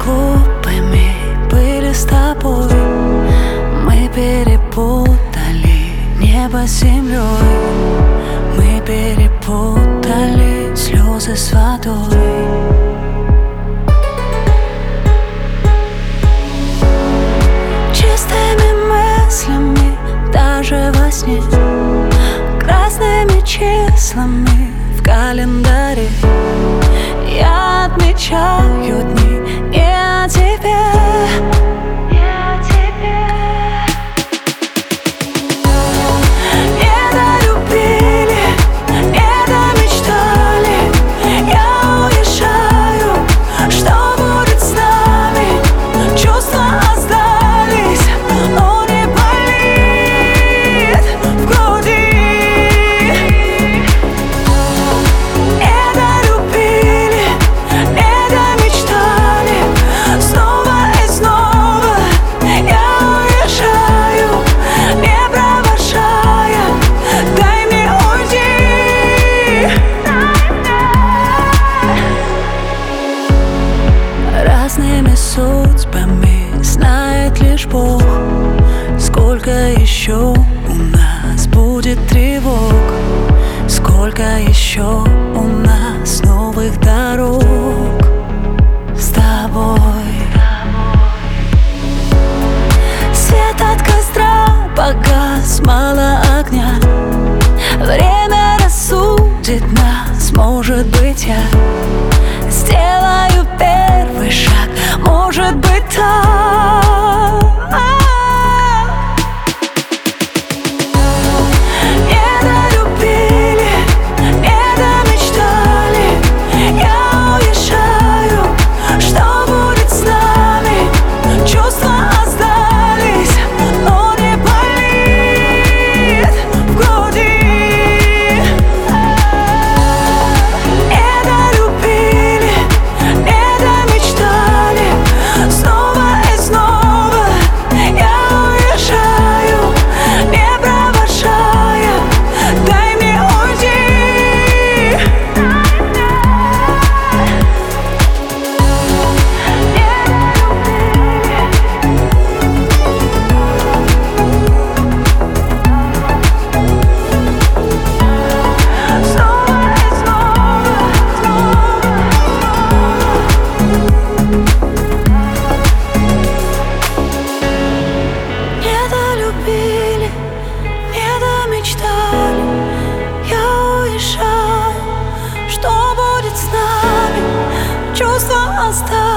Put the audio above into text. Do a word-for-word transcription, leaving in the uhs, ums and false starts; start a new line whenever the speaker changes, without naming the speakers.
глупыми были с тобой. Мы перепутали небо с землей. Мы перепутали слезы с водой. Чистыми мыслями даже во сне, красными числами в календаре я отмечаю дни не о тебе. Разными судьбами знает лишь Бог, сколько еще у нас будет тревог, сколько еще у нас новых дорог с тобой. Свет от костра погас, мало огня. Время рассудит нас, может быть, я сделаю первый шаг, может быть, так. Не долюбили, не домечтали. Я уезжаю, что будет с нами? Чувства остались, но не болит в груди. Что будет с нами? Чувства остались.